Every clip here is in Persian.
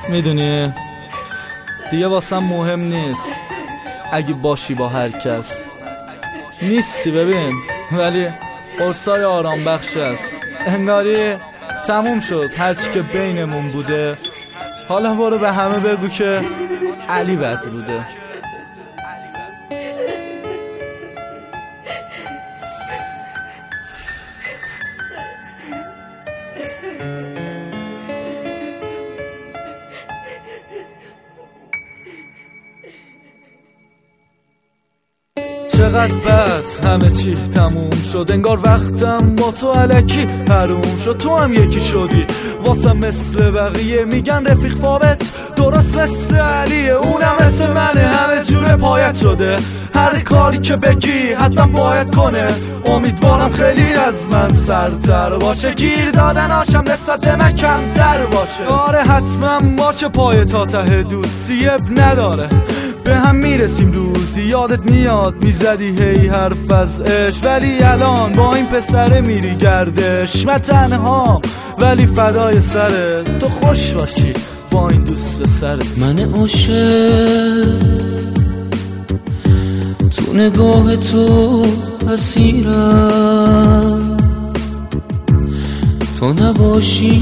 میدونی دیگه واسم مهم نیست اگه باشی با هر کس، نیستی ببین، ولی قرصای آرام بخش است. انگاری تموم شد هرچی که بینمون بوده. حالا برو به همه بگو که علی بد بوده. چقدر بد همه چی تموم شد، انگار وقتم با تو الکی حروم شد. تو هم یکی شدی واسم مثل بقیه، میگن رفیق فابت درست مثل علیه، اونم مثل منه همه جور پایت شده. هر کاری که بگی حتما باید کنه، امیدوارم خیلی از من سرتر باشه، گیر دادن هاشم نسبت به من کمتر باشه. آره حتما باشه پای تا ته دوستی، اب نداره به هم میرسیم روزی. یادت میاد میزدی هی حرف از عشق، ولی الان با این پسره میری گردش. من تنها ولی فدای سرت، تو خوش باشی با این دوست پسرت. من عاشق تو نگاه تو اسیرم، تو نباشی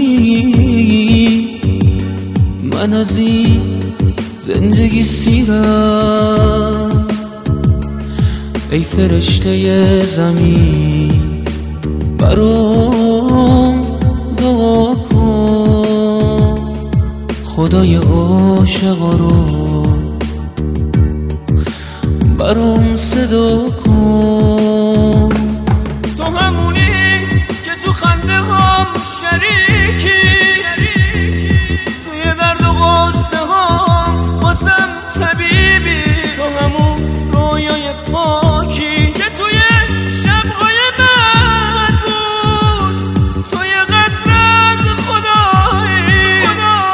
من از این زندگی سیرم. ای فرشته زمین برام دعا کن، خدای عاشقا رو برام صدا کن. تو همونی که تو خنده هم شریکی، توی درد و غصه هم واسم طبیبی. تو همون رویای پاکی که توی شب‌های من بود، توی قطره از خدایی.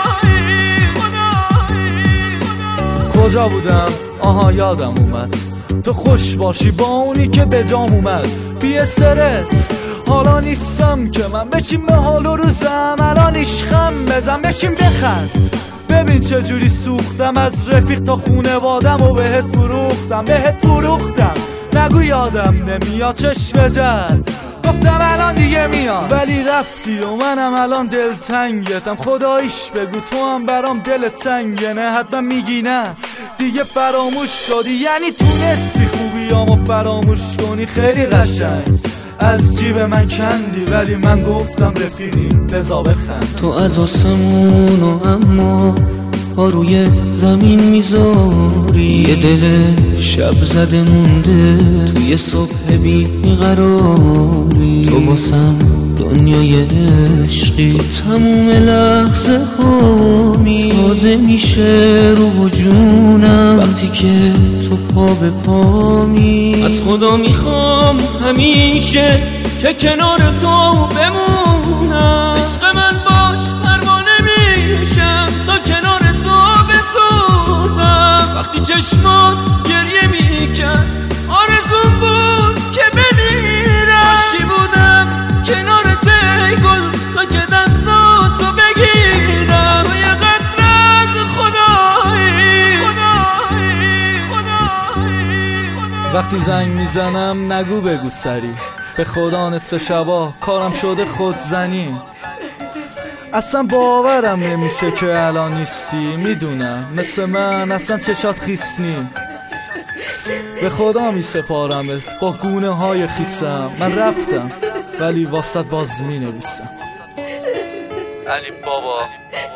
کجا بودم؟ آها یادم اومد، تو خوش باشی با اونی که به جام اومد. بی استرس حالا نیستم که من، بچین به حال و روزم الان عشقم بزن، بچین بخند. ببین چجوری سوختم از رفیق تا خونوادم و بهت فروختم. نگو یادم نمیاد چشم درد، گفتم الان دیگه میاد ولی رفتی و منم الان دلتنگتم. خداییش بگو تو هم برام دل تنگه، نه حتما میگی نه دیگه فراموش شدی، یعنی تونستی خوبیامو فراموش کنی. خیلی قشنگ از جیب من کندی، ولی من گفتم رفیقیم بذار بخند. تو از آسمون و اما پا روی زمین میذاری، یه دل شب زده مونده توی صبح بیقراری. تو باسم دنیای عشقی، تو تموم لحظه هامی تازه میشه رو جونم وقتی که تو پا به پامی. از خدا میخوام همیشه که کنار تو بمونم، عشق من باش پروانه میشم تا کنار تو بسوزم. وقتی چشمات گریه میکرد آرزوم بود که بمیرم، عشقی بودم کنارت ای گل تا که دستاتو بگیرم. تو یه قطره از خدایی. وقتی زنگ میزنم نگو بگو سری، به خدا نصف شبا کارم شده خودزنی. اصلا باورم نمیشه که الان نیستی، میدونم مثل من اصلا چشات خیس نی. به خدا میسپارمت با گونه های خیسم، من رفتم ولی واسط باز مینویسم. علی بابا